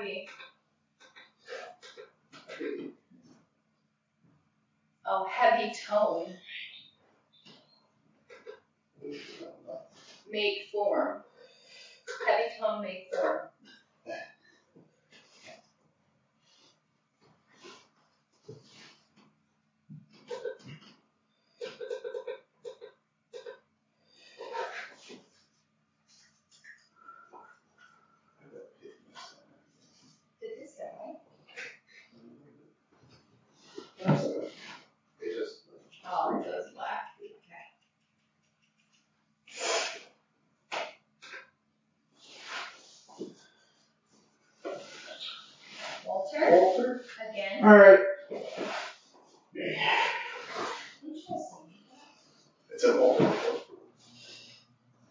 happy. Oh, heavy tone. Make form. Heavy tone, make form. Did this die? It just. Oh, it goes black. Okay. Walter? Again? All right.